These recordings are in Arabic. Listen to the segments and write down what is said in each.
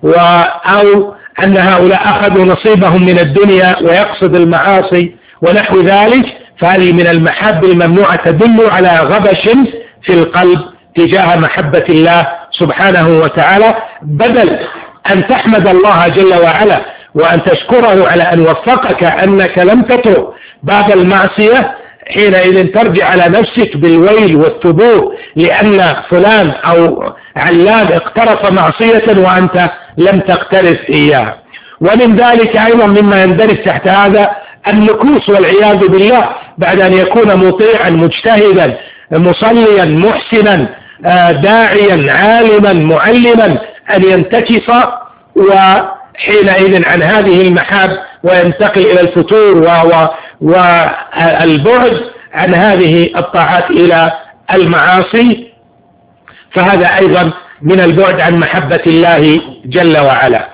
أو أن هؤلاء أخذوا نصيبهم من الدنيا ويقصد المعاصي ونحو ذلك، فهذه من المحاب الممنوعة تدل على غبش في القلب تجاه محبة الله سبحانه وتعالى. بدل أن تحمد الله جل وعلا وأن تشكره على أن وفقك أنك لم تترك باب المعصية، حينئذ ترجع على نفسك بالويل والثبور لأن فلان أو علان اقترف معصية وأنت لم تقترف إياها. ومن ذلك أيضا مما يندرج تحت هذا النكوص والعياذ بالله، بعد أن يكون مطيعا مجتهدا مصليا محسنا داعيا عالما معلما أن ينتكس وحينئذ عن هذه المحاب وينتقل إلى الفتور والبعد عن هذه الطاعات إلى المعاصي، فهذا أيضا من البعد عن محبة الله جل وعلا.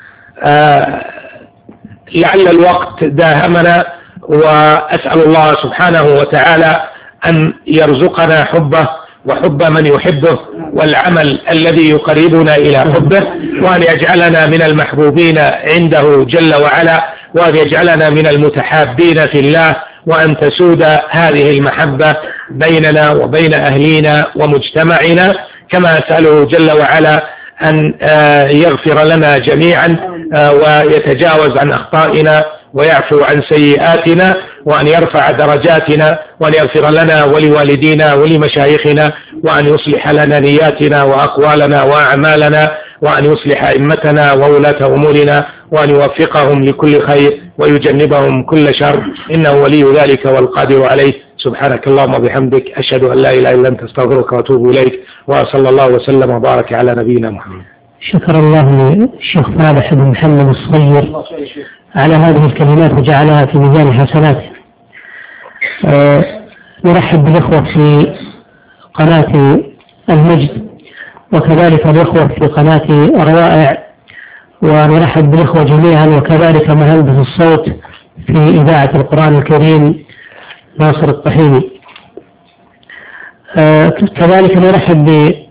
لعل الوقت داهمنا، وأسأل الله سبحانه وتعالى أن يرزقنا حبه وحب من يحبه والعمل الذي يقربنا إلى حبه، وأن يجعلنا من المحبوبين عنده جل وعلا، وأن يجعلنا من المتحابين في الله، وأن تسود هذه المحبة بيننا وبين أهلينا ومجتمعنا، كما أسأله جل وعلا أن يغفر لنا جميعا ويتجاوز عن أخطائنا ويعفو عن سيئاتنا، وأن يرفع درجاتنا، وأن يغفر لنا ولوالدينا ولمشايخنا، وأن يصلح لنا نياتنا وأقوالنا وأعمالنا، وأن يصلح أئمتنا وولاة أمورنا، وأن يوفقهم لكل خير ويجنبهم كل شر، إنه ولي ذلك والقادر عليه. سبحانك اللهم وبحمدك، أشهد أن لا إله إلا أنت، أستغفرك وأتوب إليك، وصلى الله وسلم وبارك على نبينا محمد. شكر الله للشيخ صالح بن محمد الصغير على هذه الكلمات وجعلها في ميزان حسناته. نرحب بالإخوة في قناة المجد وكذلك الإخوة في قناة الروائع، ونرحب بالإخوة جميعا وكذلك مهندس الصوت في إذاعة القرآن الكريم ناصر الطحيني. كذلك نرحب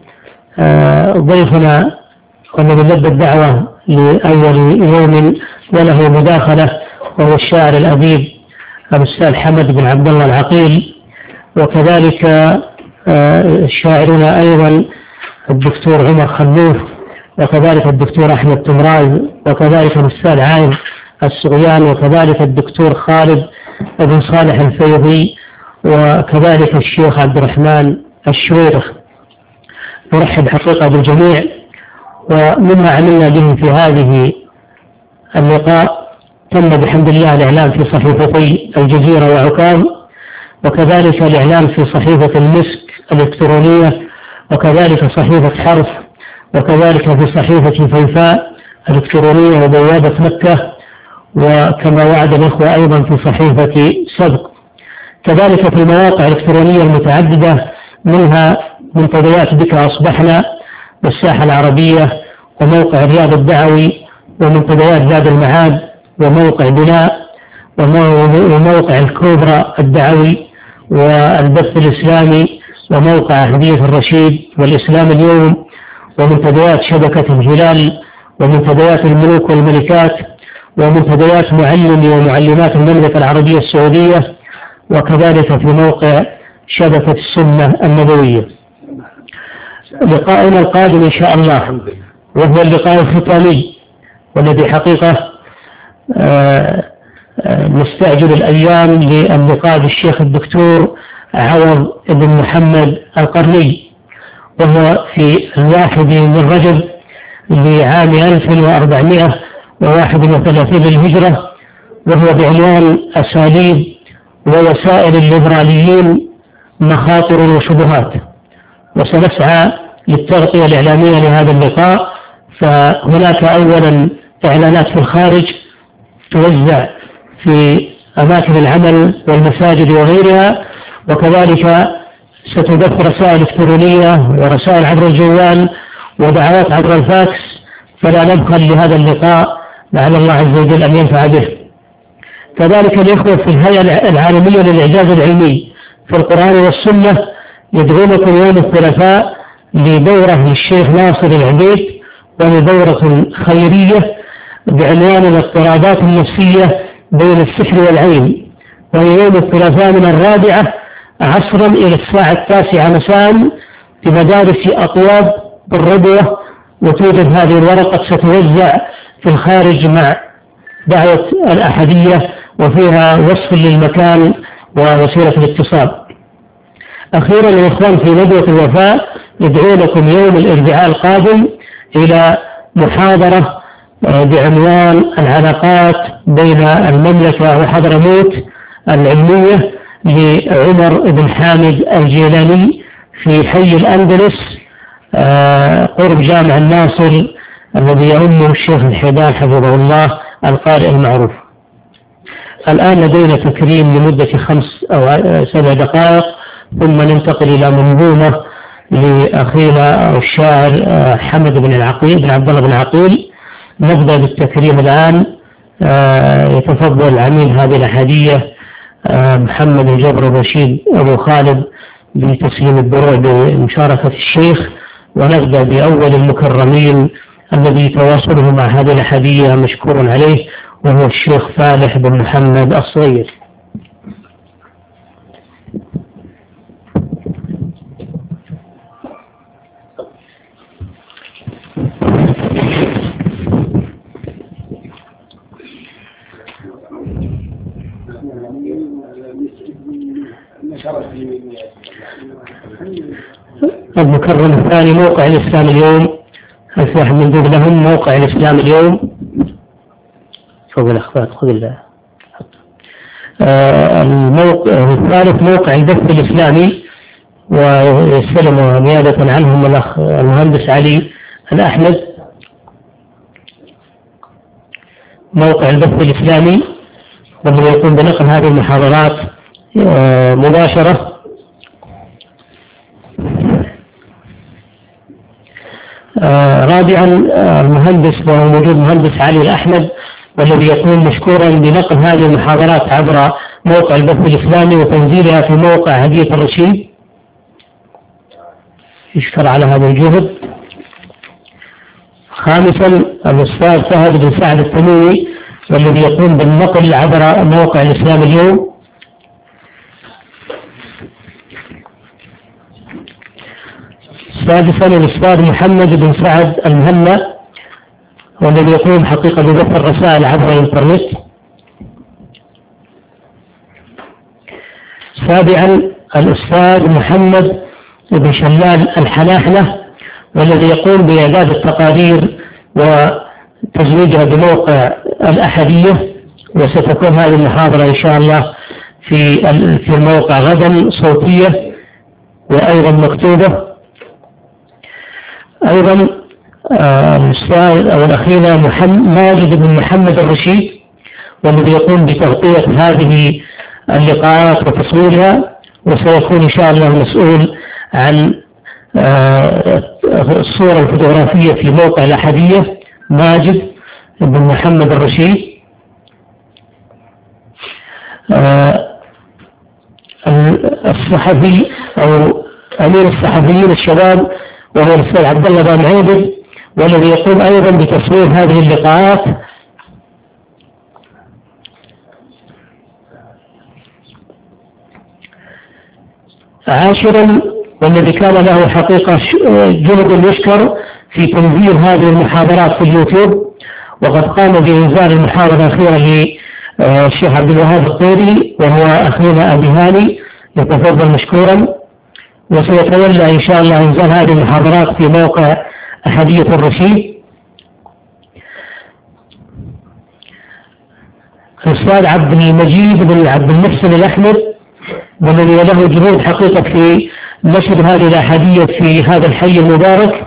بضيفنا والذي لبى الدعوة لأول يوم وله مداخلة، وهو الشاعر الأديب الأستاذ حمد بن عبد الله العقيل، وكذلك شاعرنا أيضا الدكتور عمر خلوف، وكذلك الدكتور أحمد تمراز، وكذلك الأستاذ عايم السغيان، وكذلك الدكتور خالد بن صالح الفيضي، وكذلك الشيخ عبد الرحمن الشويرخ. نرحب حقيقة بالجميع. ومما عملنا به في هذه اللقاء تم بحمد الله الإعلان في صحيفتي الجزيرة وعكاظ، وكذلك الإعلان في صحيفة المسك الإلكترونية، وكذلك صحيفة حرف، وكذلك في صحيفة فيفاء الإلكترونية وبوابة مكة، وكما وعد الإخوة أيضا في صحيفة سبق، كذلك في المواقع الإلكترونية المتعددة، منها منتديات بك أصبحنا والساحة العربية، وموقع رياض الدعوي، ومنتديات زاد المعاد، وموقع بناء، وموقع الكوبرا الدعوي، والبث الإسلامي، وموقع أهدية الرشيد، والإسلام اليوم، ومنتديات شبكة الهلال، ومنتديات الملوك والملكات، ومنتديات معلمي ومعلمات المملكة العربية السعودية، وكذلك في موقع شبكة السنة النبوية. لقاؤنا القادم إن شاء الله وهو اللقاء الختامي، والذي حقيقة نستعجل الأيام للقاء بالشيخ الدكتور عوض بن محمد القرني، وهو في 1 من رجب لعام 1431 للهجرة، وهو بعنوان أساليب ووسائل الليبراليين مخاطر وشبهات. وسنسعى للتغطية الإعلامية لهذا اللقاء. فهناك أولا إعلانات في الخارج توزع في أماكن العمل والمساجد وغيرها، وكذلك ستبث رسائل إلكترونية ورسائل عبر الجوال ودعوات عبر الفاكس، فلا نبخل لهذا اللقاء، لعل الله عز وجل أن ينفع به. كذلك الإخوة في الهيئة العالمية للإعجاز العلمي في القرآن والسنة يدعونكم يوم الثلاثاء لدورة للشيخ ناصر العبيد، وهي دورة خيرية بعنوان الاضطرابات النفسية بين السحر والعين، وهي يوم الثلاثاء من 4 عصرا إلى الساعة 9 مساء في مدارس أطواب بالربوة. وتوجد هذه الورقة ستوزع في الخارج مع دعوة الأحدية، وفيها وصف للمكان ووسيلة الاتصال. أخيرا الإخوان في ندوة الوفاء يدعونكم يوم الأربعاء القادم إلى محاضرة بعنوان العلاقات بين المملكة وحضرموت العلمية لعمر بن حامد الجيلاني في حي الأندلس قرب جامع الناصر، الذي يؤمه الشيخ الحيدان حفظه الله القارئ المعروف. الآن لدينا تكريم لمدة 5 أو 7 دقائق، ثم ننتقل إلى منظومة لأخينا الشاعر حمد بن العقيل بن عبد الله بن عقيل. نبدأ بالتكريم الآن. يتفضل عميد هذه الأحدية محمد الجبر الرشيد أبو خالد بتسليم الدروع بمشاركة الشيخ، ونبدأ بأول المكرمين الذي تواصله مع هذه الأحدية مشكور عليه، وهو الشيخ فالح بن محمد الصغير. المكرم الثاني موقع الإسلام اليوم. هل في أحد من لهم موقع الإسلام اليوم؟ فوق الأخبار خذ الله. الموقع الثالث موقع البث الإسلامي، ويستلم نيابة عنهم الأخ المهندس علي الأحمد. موقع البث الإسلامي والذي يقوم بنقل هذه المحاضرات مباشرة. رابعا المهندس وموجود مهندس علي الأحمد، والذي يقوم مشكورا بنقل هذه المحاضرات عبر موقع البث الإسلامي وتنزيلها في موقع هدية الرشيد، يشكر على هذا الجهد. خامسا الأستاذ فهد بن سعد التميمي، والذي يقوم بالنقل عبر موقع الإسلام اليوم. سادسا الأستاذ محمد بن سعد المهنا، والذي يقوم حقيقة ببث الرسائل عبر الإنترنت. سابعا الأستاذ محمد بن شلال الحلاحلة، والذي يقوم بإعداد التقارير وتزويجها بموقع الأحدية، وستكون هذه المحاضرة إن شاء الله في الموقع غدا صوتية وأيضا مكتوبة. أيضا الأستاذ أو الأخيرة ماجد بن محمد الرشيد، والذي يقوم بتغطية هذه اللقاءات وتصويرها، وسيكون إن شاء الله مسؤول عن الصورة الفوتوغرافية في موقع الأحدية ماجد بن محمد الرشيد. الصحفي أو أمير الصحفيين الشباب وهو الأستاذ عبد الله بن عابد، والذي يقوم أيضا بتصوير هذه اللقاءات. عاشرا والذي كان له حقيقة جهد يشكر في تنزيل هذه المحاضرات في اليوتيوب، وقد قام بإنزال المحاضرة الأخيرة للشيخ عبد الوهاب الطيري، وهو أخينا أبي هاني، يتفضل مشكورا. وسيتولى إن شاء الله إنزال هذه المحاضرات في موقع أحدية الرشيد. الأستاذ عبد المجيد بن عبد المحسن الأحمد، والذي له جهود حقيقة في نشر هذه الأحاديث في هذا الحي المبارك.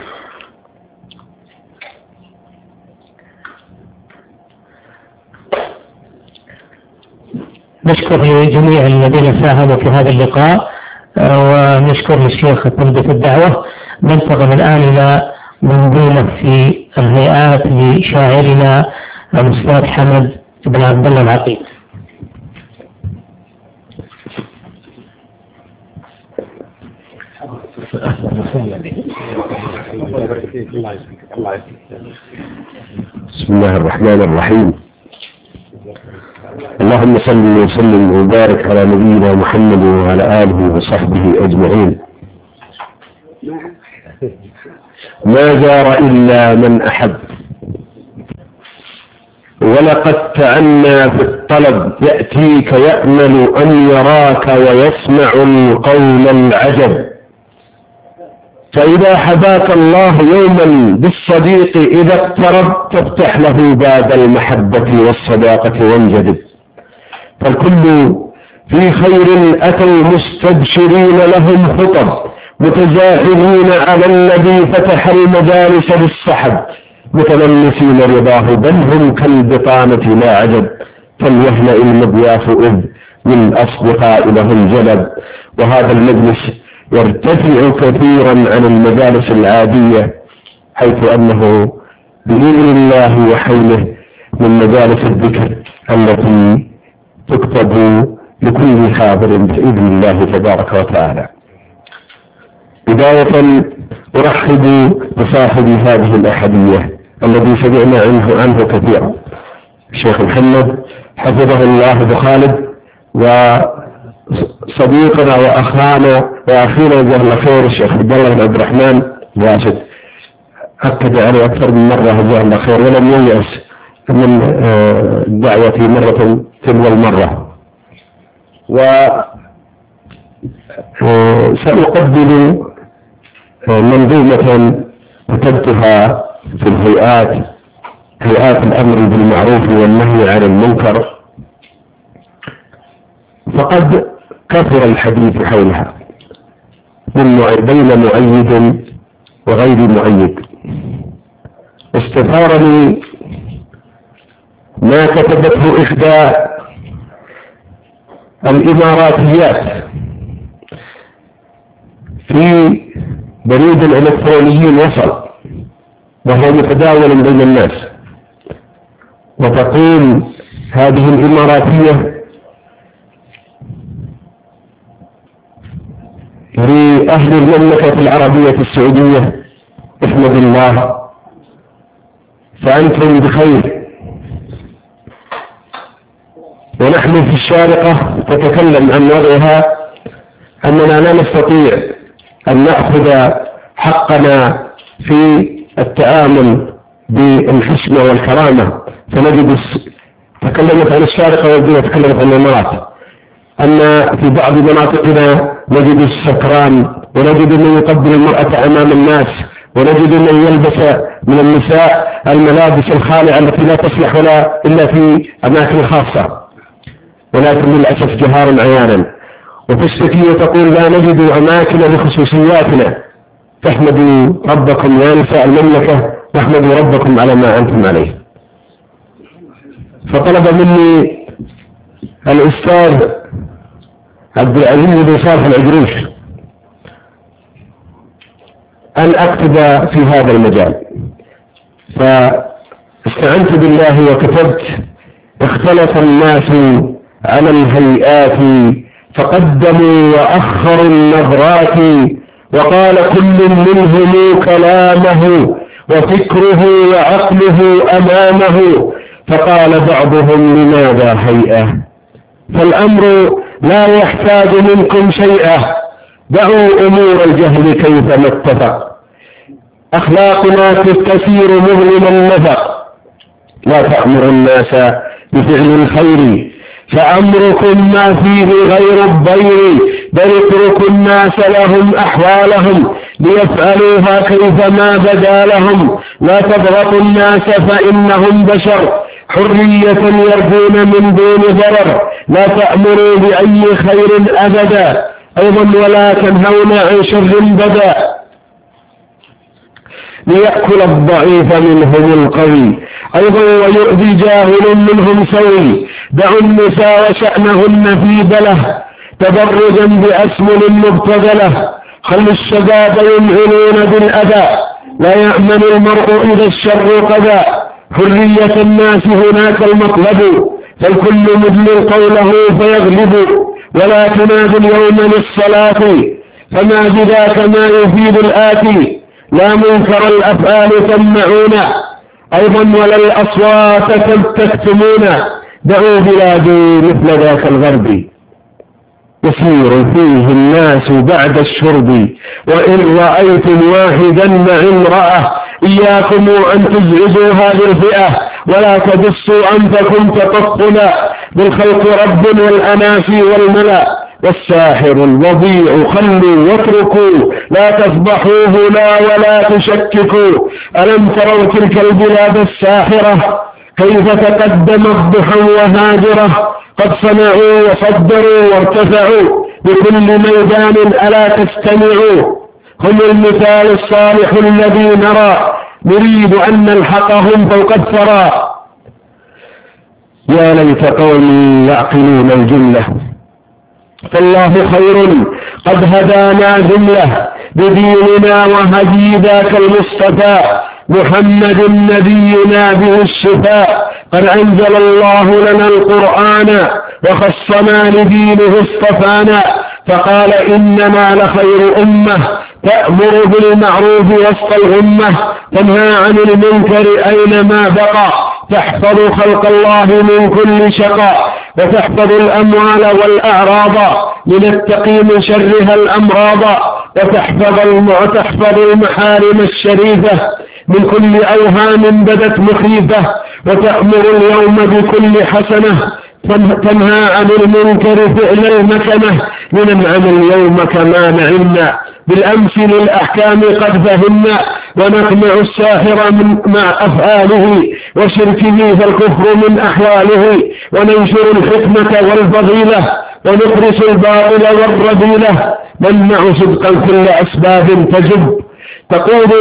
نشكر لجميع الذين ساهموا في هذا اللقاء، ونشكر للشيخ تلبية الدعوة. ننتقل الآن إلى منظومة في الهيئات لشاعرنا الأستاذ حمد بن عبد الله العقيل. بسم الله الرحمن الرحيم. اللهم صل وسلم وبارك على نبينا محمد وعلى آله وصحبه أجمعين. ما زار إلا من أحب، ولقد تعنى في الطلب يأتيك يأمل أن يراك ويسمع القول العجب. فإذا حباك الله يوما بالصديق إذا اقترب تفتح له باب المحبة والصداقة وانجذب. فالكل في خير أتوا مستبشرين لهم خطب، متزاحمين على الذي فتح المجالس بالسحب، متلمسين رضاه بل هم كالبطانة لا عجب. فليهنأ المضياف إذ للأصدقاء لهم جلب. وهذا المجلس يرتفع كثيرا عن المجالس العادية، حيث أنه بإذن الله وحوله من مجالس الذكر التي تكتب لكل حاضر بإذن الله تبارك وتعالى. بداية أرحب بصاحب هذه الأحدية الذي سمعنا عنه كثيرا، الشيخ محمد حفظه الله بخالد، وصديقنا وأخانا وأخينا جزاه الله خير الشيخ عبد الله بن عبد الرحمن راشد، أكد عليه أكثر من مرة جزاه الله خير، ولم ييأس من دعوتي مرة تلو المرة. وسأقدم منظومة كتبتها في هيئات الأمر بالمعروف والنهي عن المنكر، فقد كثر الحديث حولها بين مؤيد وغير مؤيد. استثارني ما كتبته إحدى الإماراتيات في بريد الإلكتروني وصل، وهو متداول بين الناس، وتقول هذه الإماراتية لأهل المملكة العربية السعودية: احمد الله فأنتم بخير. ونحن في الشارقة تتكلم عن وضعها أننا لا نستطيع أن نأخذ حقنا في التعامل بالحشمة والكرامة، فنجد تكلمت عن الشارقة وتكلمت عن الإمارات أن في بعض مناطقنا نجد السكران، ونجد من يقبل المرأة أمام الناس، ونجد من يلبس من النساء الملابس الخالعة التي لا تصلح ولا إلا في أماكن خاصة، ولكن للأسف جهارا عيانا. وتشتكي وتقول لا نجد أماكن لخصوصياتنا. فاحمدوا ربكم يا نساء المملكة، واحمدوا ربكم على ما أنتم عليه. فطلب مني الأستاذ عبد العزيز بن صالح العجروش أن أكتب في هذا المجال، فاستعنت بالله وكتبت: اختلف الناس على الهيئات فقدموا وأخروا النظرات، وقال كل منهم كلامه وفكره وعقله أمامه، فقال بعضهم لماذا هيئة؟ فالأمر لا يحتاج منكم شيئا، دعوا أمور الجهل كيفما اتفق، أخلاقنا تسير مظلم النفق، لا تأمر الناس بفعل الخير فأمركم ما فيه غير الضير، بل اتركوا الناس لهم أحوالهم ليفعلوها كيفما بدا لهم، لا تضغطوا الناس فإنهم بشر، حرية يرجون من دون ضرر، لا تأمروا بأي خير أبدا، أيضا ولا تنهون عن شر بدا، ليأكل الضعيف منهم القوي، أيضا ويؤذي جاهل منهم سوي، دعوا النساء وشأنهن في بله، تبرجا بأسمل مبتذله، خلوا الشباب يمعنون بالأذى، لا يأمن المرء إذا الشر قذى، حرية الناس هناك المطلب، فالكل مدل قوله فيغلب، ولا تنادوا اليوم للصلاة فما بذاك ما يفيد الآتي، لا منكر الأفعال تمنعون أيضا ولا الأصوات تكتمون. دعوا بلادي مثل ذاك الغرب يسير فيه الناس بعد الشرب، وإن رأيتم واحدا مع امرأة إياكم أن تزعجوا هذه الفئة ولا تدسوا أنفكم تطفلا بالخلق رب والأنافي والملأ. والساحر الوضيع خلوا واتركوا لا تفضحوه لا ولا تشككوا. ألم تروا تلك البلاد الساحرة كيف تقدمت ضحى وهاجرة؟ قد صنعوا وصدروا وارتفعوا بكل ميدان ألا تستمعوا. هم المثال الصالح الذي نريد أن نلحقهم فوق الثرى. يا ليت قومي يعقلون الجملة فالله خير قد هدانا جملة بديننا وهدي ذاك المصطفى محمد نبينا به الشفاء. قد أنزل الله لنا القرآن وخصنا لدينه اصطفانا، فقال إننا لخير أمة تأمر بالمعروف وسط الغمة تنهى عن المنكر أينما بقى تحفظ خلق الله من كل شقاء وتحفظ الأموال والأعراض لنتقي من شرها الأمراض وتحفظ المحارم الشريفة من كل أوهام بدت مخيفة وتأمر اليوم بكل حسنة تنهى عن المنكر فعل المكنة لننعم اليوم كما نعمنا بالأمس للأحكام قد فهمنا ونقمع الساحر مع أفعاله وشركه فالكفر من أحواله وننشر الحكمة والفضيلة ونخرس الباطل والرذيلة نمنع صدقا كل أسباب تجب تقود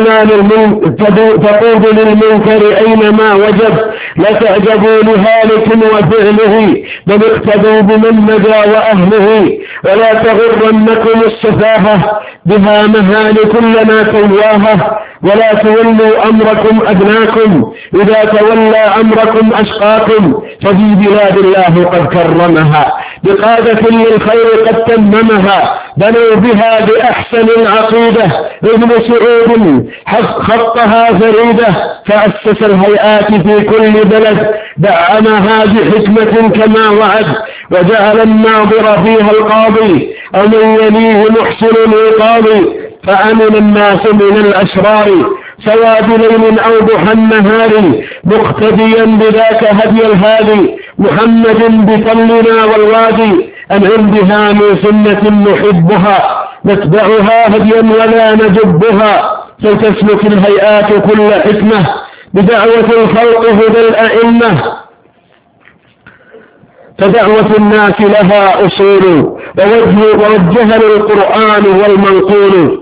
للمنكر أينما وجب لا تعجبوا لهالك وفعله بل اقتدوا بمن نجا وأهله ولا تغرنكم السفاهة بها مهالك لنا تواهة ولا تولوا أمركم أدناكم إذا تولى أمركم أشقاكم ففي بلاد الله قد كرمها بقادة للخير قد تممها بنوا بها بأحسن العقيدة ابن سعود خطها فريدة فأسس الهيئات في كل بلد دعمها بحكمة كما وعد وجعل الناظر فيها القاضي أو من يليه محسن العقاب فأمن الناس من الأشرار سواد ليل أو ضحى النهار مقتديا بذاك هدي الهادي محمد بفضلنا والوادي أنعم بها من سنة نحبها نتبعها هديا ولا نجبها فلتسلك الهيئات كل حكمة بدعوة الخلق هدى الأئمة فدعوة الناس لها أصول ووجه للقرآن والمنقول.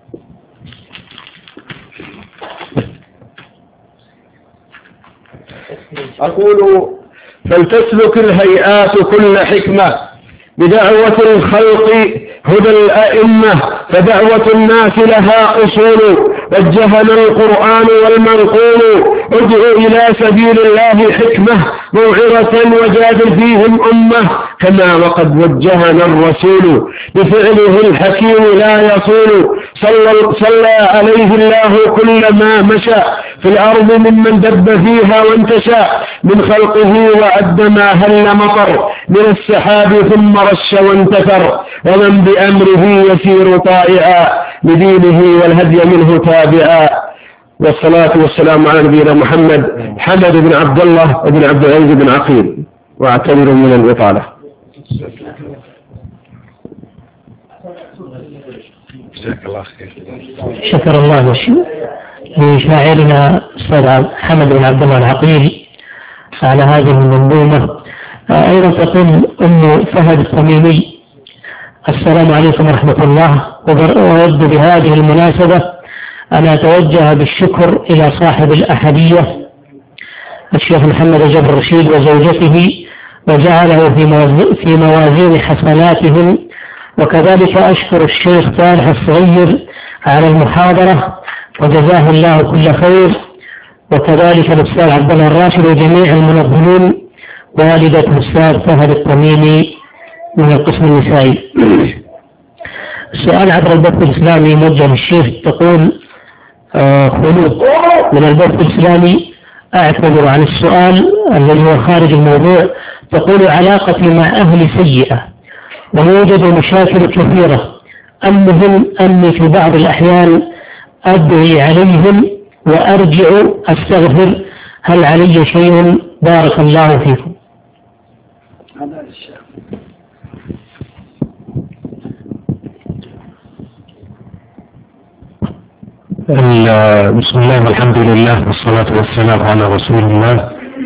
أقول فلتسلك الهيئات كل حكمة بدعوة الخلق هدى الأئمة فدعوة الناس لها أصول وجهنا القرآن والمنقول ادعو إلى سبيل الله حكمة موعظة وجادل فيهم أمة كما وقد وجهنا الرسول بفعله الحكيم لا يصول صلى عليه الله كل ما مشى في الأرض ممن دب فيها وانتشى من خلقه وعد ما هل مطر من السحاب ثم رش وانتثر ومن بأمره يسير طائعا لدينه والهدي منه تابعا. والصلاة والسلام على نبينا محمد حمد بن عبد الله بن عبد العزيز بن عقيل واعتذر من الإطالة. شكر الله لشاعرنا أستاذ حمد بن عبد الله العقيل على هذه المنظومة. أيضا تقول أم فهد التميمي السلام عليكم ورحمة الله، وأود بهذه المناسبة أن أتوجه بالشكر إلى صاحب الأحدية الشيخ محمد جبر رشيد وزوجته وجعله في موازين حسناتهم، وكذلك أشكر الشيخ صالح الصغير على المحاضرة وجزاه الله كل خير، وكذلك الأستاذ عبد الله الراشد وجميع المنظمين والدة الأستاذ فهد التميمي من القسم النسائي. السؤال عبر البث الإسلامي موجه للشيخ تقول خلود من البث الإسلامي: أعتذر عن السؤال الذي هو خارج الموضوع. تقول: علاقتي مع أهلي سيئة ويوجد مشاكل كثيرة، المهم أني في بعض الأحيان أدعي عليهم وأرجع أستغفر، هل علي شيء؟ بارك الله فيكم. بسم الله والحمد لله والصلاة والسلام على رسول الله.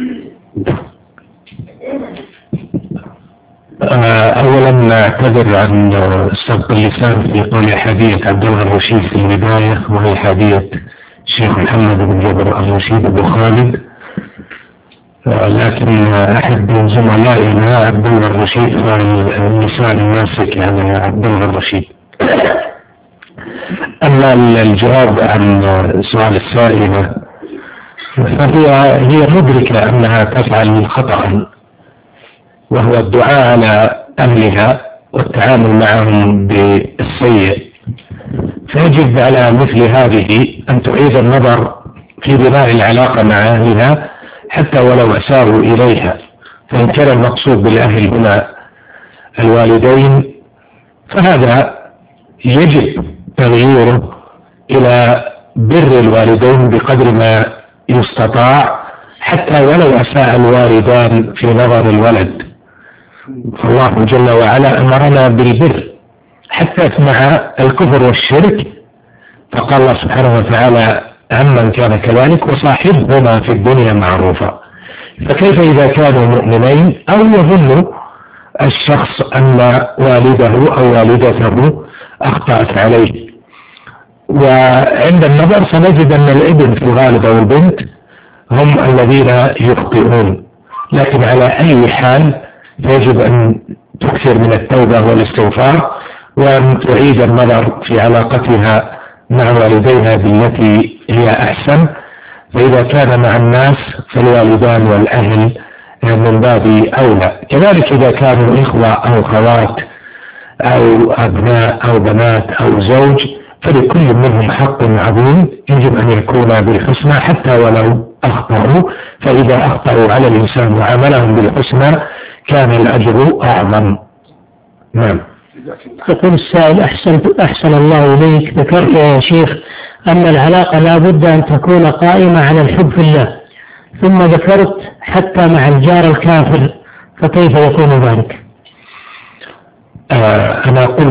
أولا نعتذر عن سبق اللسان في قول حديث عبد الله الرشيد في البداية، وهي حديث الشيخ محمد بن جبر الرشيد أبو خالد، لكن أحد من زملائنا عبد الله الرشيد فالنساء الماسك يعني عبد الله الرشيد. أما الجواب عن سؤال السائلة فهي مدركة أنها تفعل خطأ، وهو الدعاء على أهلها والتعامل معهم بالسيء، فيجب على مثل هذه أن تعيد النظر في بناء العلاقة مع أهلها حتى ولو أساءوا إليها، فإن كان المقصود بالأهل هنا الوالدين فهذا يجب تغييره إلى بر الوالدين بقدر ما يستطاع حتى ولو أساء الوالدان في نظر الولد، فالله جل وعلا أمرنا بالبر حتى مع الكفر والشرك، فقال الله سبحانه وتعالى عمن كان كذلك: وصاحبهما في الدنيا معروفا. فكيف إذا كانوا مؤمنين أو يظن الشخص أن والده أو والدته أخطأت عليه؟ وعند النظر سنجد أن الابن في الغالب أو البنت هم الذين يخطئون، لكن على أي حال يجب أن تكثر من التوبة والاستغفار، وأن تعيد النظر في علاقتها مع والديها بالتي هي أحسن، فإذا كان مع الناس فالوالدان والأهل من باب أولى. كذلك إذا كانوا إخوة أو خوات أو أبناء أو بنات أو زوج فلكل منهم حق عظيم يجب أن يكون بالحسنى حتى ولو أخطأوا، فإذا أخطأوا على الإنسان وعملهم بالحسنى كان الأجر أعظم. نعم. يقول السائل: أحسن الله إليك، ذكرت يا شيخ أن العلاقة لا بد أن تكون قائمة على الحب في الله، ثم ذكرت حتى مع الجار الكافر، فكيف يكون ذلك؟ أنا أقول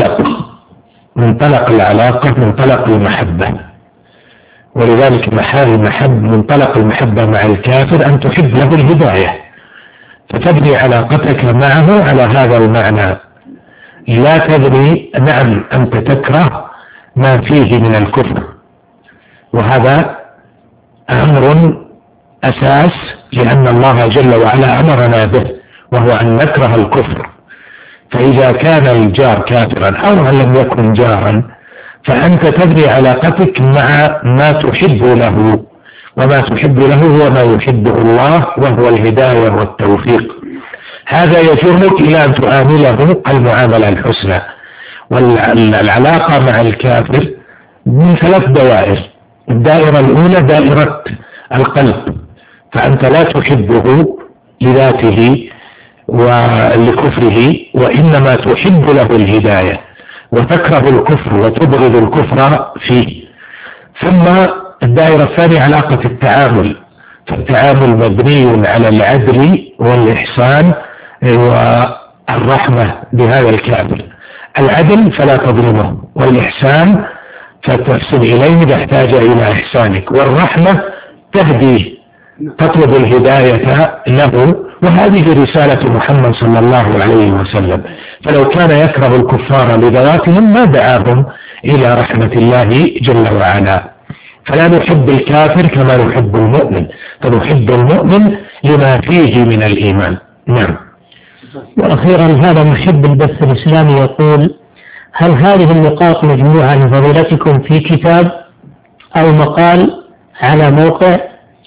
منطلق العلاقة منطلق المحبة، ولذلك منطلق المحبة مع الكافر أن تحب له الهداية، فتبني علاقتك معه على هذا المعنى، لا تبني نعم أنت تكره ما فيه من الكفر، وهذا أمر أساس لأن الله جل وعلا أمرنا به، وهو أن نكره الكفر. فإذا كان الجار كافرا أو أن لم يكن جارا فأنت تبني علاقتك مع ما تحب له، وما تحب له هو ما يحبه الله وهو الهداية والتوفيق. هذا يجرك إلى أن تعامله المعاملة الحسنى. والعلاقة مع الكافر من 3 دوائر: الدائرة الأولى دائرة القلب، فأنت لا تحبه لذاته ولكفره، وإنما تحب له الهداية وتكره الكفر وتبغض الكفر فيه. ثم الدائرة الثانية علاقة التعامل، فالتعامل مبني على العدل والإحسان والرحمة بهذا الكافر. العدل فلا تظلمه، والإحسان فتحسن إليه إذا احتاج إلى إحسانك، والرحمة تهديه تطلب الهداية له، وهذه رسالة محمد صلى الله عليه وسلم. فلو كان يكره الكفار لذواتهم ما دعاهم إلى رحمة الله جل وعلا. فلا نحب الكافر كما نحب المؤمن، فنحب المؤمن لما فيه من الإيمان. نعم. وأخيرا هذا محب البث الإسلامي يقول: هل هذه النقاط مجموعة لفضيلتكم في كتاب أو مقال على موقع؟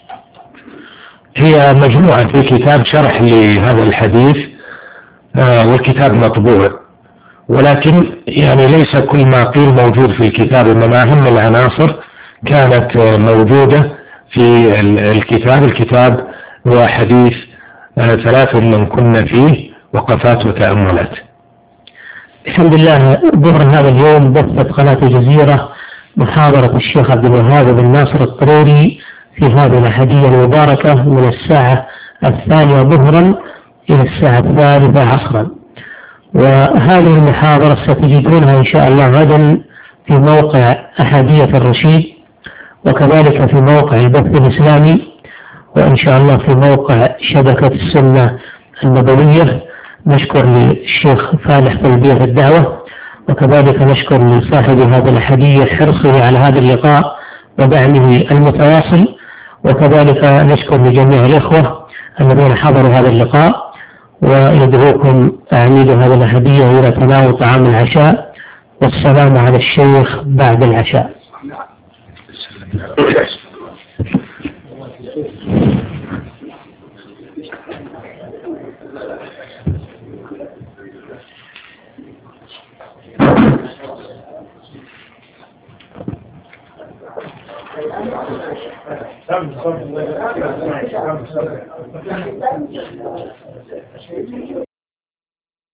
هي مجموعة في كتاب شرح لهذا الحديث، والكتاب مطبوع، ولكن يعني ليس كل ما قيل موجود في الكتاب، إنما أهم العناصر كانت موجودة في الكتاب هو حديث 3 من كن فيه وقفات وتأملات. الحمد لله. ظهر هذا اليوم بثت قناة الجزيرة محاضرة الشيخ عبد الوهاب بن ناصر الطروري في هذه الأحدية المباركة من الساعة 2 ظهرا إلى الساعة 3 عصرا، وهذه المحاضرة ستجدونها إن شاء الله غدا في موقع أحدية الرشيد، وكذلك في موقع البث الإسلامي، وإن شاء الله في موقع شبكة السنة النبوية. نشكر للشيخ فالح تلبية الدعوة، وكذلك نشكر لصاحب هذه الأحدية حرصه على هذا اللقاء ودعمه المتواصل، وكذلك نشكر لجميع الإخوة الذين حضروا هذا اللقاء، ويدعوكم أعميد هذه الأحدية إلى تناول طعام العشاء، والسلام على الشيخ بعد العشاء.